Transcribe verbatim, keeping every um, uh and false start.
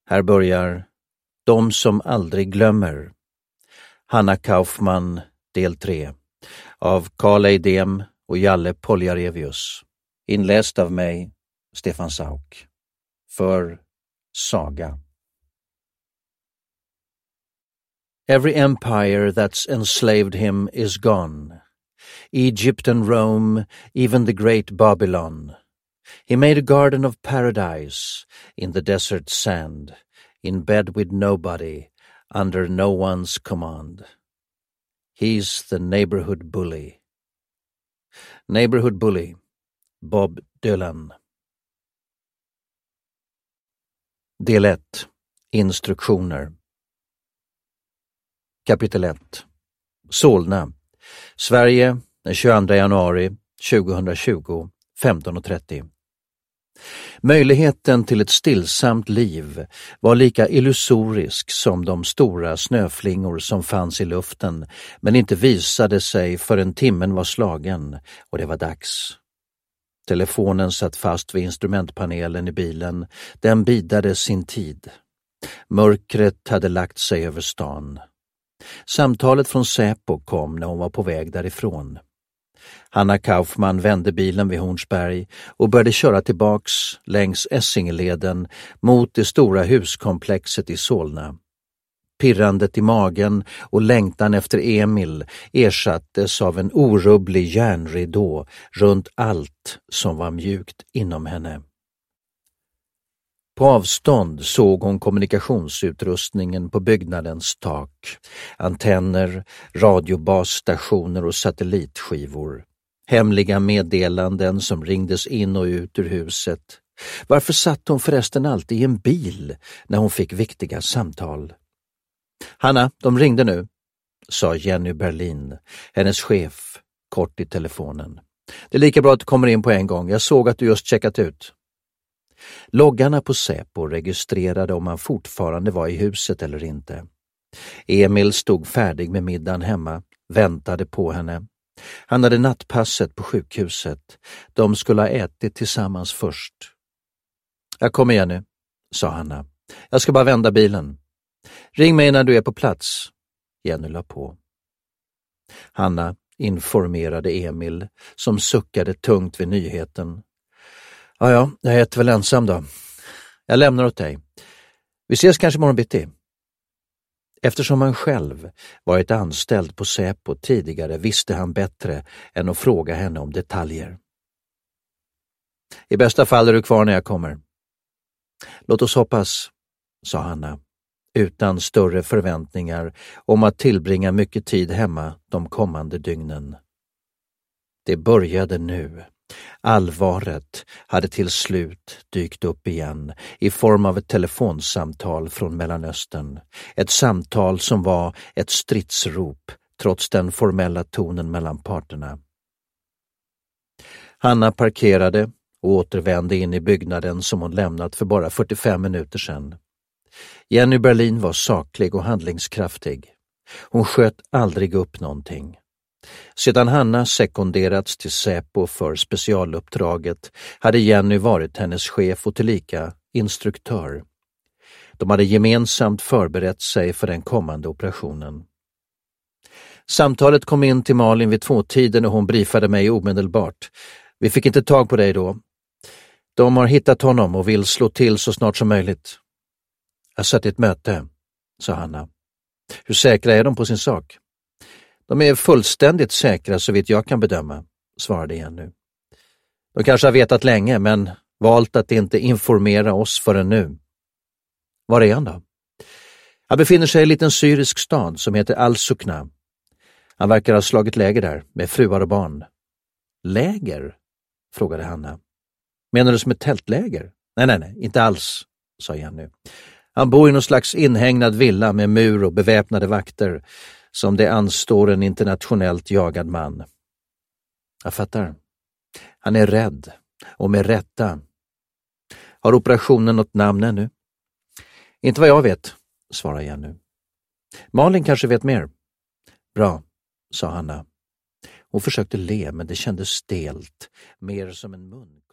Här börjar De som aldrig glömmer. Hanna Kaufman, del tre. Av Carl Eidem och Jalle Poljarevius. Inläst av mig, Stefan Sauk. För Saga. Every empire that's enslaved him is gone. Egypt and Rome, even the great Babylon. He made a garden of paradise in the desert sand, in bed with nobody, under no one's command. He's the neighborhood bully. Neighborhood Bully, Bob Dylan. Del ett. Instruktioner. Kapitel ett. Solna, Sverige, den tjugoandra januari tjugohundratjugo, femton och trettio. Möjligheten till ett stillsamt liv var lika illusorisk som de stora snöflingor som fanns i luften, men inte visade sig förrän timmen var slagen och det var dags. Telefonen satt fast vid instrumentpanelen i bilen. Den bidade sin tid. Mörkret hade lagt sig över stan. Samtalet från Säpo kom när hon var på väg därifrån. Hanna Kaufman vände bilen vid Hornsberg och började köra tillbaks längs Essingeleden mot det stora huskomplexet i Solna. Pirrandet i magen och längtan efter Emil ersattes av en orubblig järnridå runt allt som var mjukt inom henne. På avstånd såg hon kommunikationsutrustningen på byggnadens tak. Antenner, radiobasstationer och satellitskivor. Hemliga meddelanden som ringdes in och ut ur huset. Varför satt hon förresten alltid i en bil när hon fick viktiga samtal? Hanna, de ringde nu, sa Jenny Berlin, hennes chef, kort i telefonen. Det är lika bra att du kommer in på en gång. Jag såg att du just checkat ut. Loggarna på Säpo registrerade om han fortfarande var i huset eller inte. Emil stod färdig med middagen hemma, väntade på henne. Han hade nattpasset på sjukhuset. De skulle ha ätit tillsammans först. Jag kommer igen nu, sa Hanna. Jag ska bara vända bilen. Ring mig när du är på plats. Jenny la på. Hanna informerade Emil, som suckade tungt vid nyheten. Ja, ja, jag äter väl ensam då. Jag lämnar åt dig. Vi ses kanske morgon bitti. Eftersom han själv varit anställd på Säpo tidigare visste han bättre än att fråga henne om detaljer. I bästa fall är du kvar när jag kommer. Låt oss hoppas, sa Hanna, utan större förväntningar om att tillbringa mycket tid hemma de kommande dygnen. Det började nu. Allvaret hade till slut dykt upp igen i form av ett telefonsamtal från Mellanöstern. Ett samtal som var ett stridsrop trots den formella tonen mellan parterna. Hanna parkerade och återvände in i byggnaden som hon lämnat för bara fyrtiofem minuter sedan. Jenny Berlin var saklig och handlingskraftig. Hon sköt aldrig upp någonting. Sedan Hanna sekonderats till Säpo för specialuppdraget hade Jenny varit hennes chef och tillika instruktör. De hade gemensamt förberett sig för den kommande operationen. Samtalet kom in till Malin vid tvåtiden och hon briefade mig omedelbart. Vi fick inte tag på dig då. De har hittat honom och vill slå till så snart som möjligt. Jag satt i ett möte, sa Hanna. Hur säkra är de på sin sak? De är fullständigt säkra så vitt jag kan bedöma, svarade Jenny. De kanske har vetat länge men valt att inte informera oss förrän nu. Var är han då? Han befinner sig i en liten syrisk stad som heter Al-Sukna. Han verkar ha slagit läger där med fruar och barn. Läger? Frågade Hanna. Menar du som ett tältläger? Nej, nej, nej, inte alls, sa Jenny. Han bor i någon slags inhägnad villa med mur och beväpnade vakter som det anstår en internationellt jagad man. Jag fattar. Han är rädd och med rätta. Har operationen något namn ännu? Inte vad jag vet, svarade Jenny. Malin kanske vet mer. Bra, sa Hanna. Hon försökte le men det kändes stelt, mer som en mun.